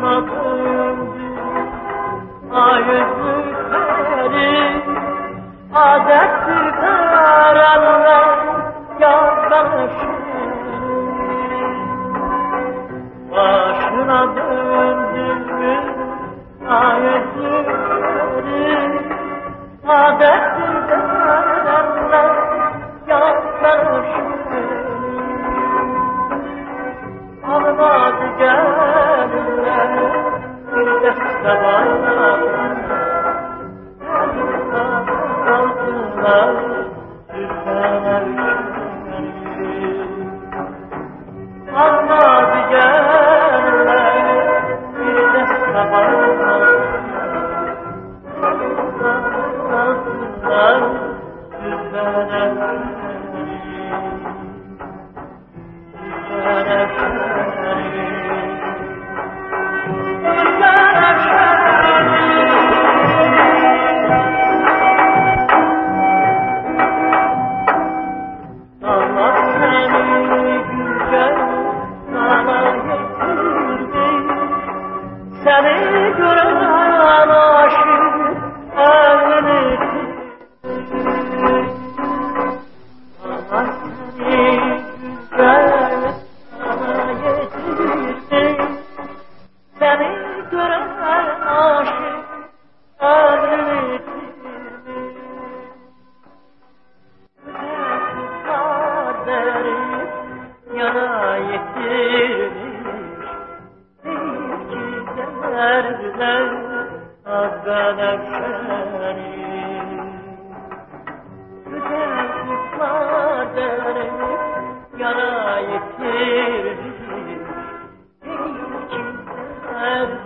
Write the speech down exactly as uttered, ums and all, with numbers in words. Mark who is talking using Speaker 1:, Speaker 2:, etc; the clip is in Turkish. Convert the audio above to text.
Speaker 1: başına döndü. Ay yüzleri adettir karanlar yaklaşır. Başına döndü ay yüzleri adettir karanlar yaklaşır. Almaz gelirler bir de sabahlar kaldılar düşer şehri. Almaz gelirler bir de sabahlar kaldılar düşer şehri. Düşer şehri. Seni gören aşık ömrünü Allah seni güzel sana getirdi. Seni gören aşık ömrünü kaderi yana yetirmiş. Derdiler azgan efşeri. Güzel kutlar derim yara yetirmiş. Ey kimseler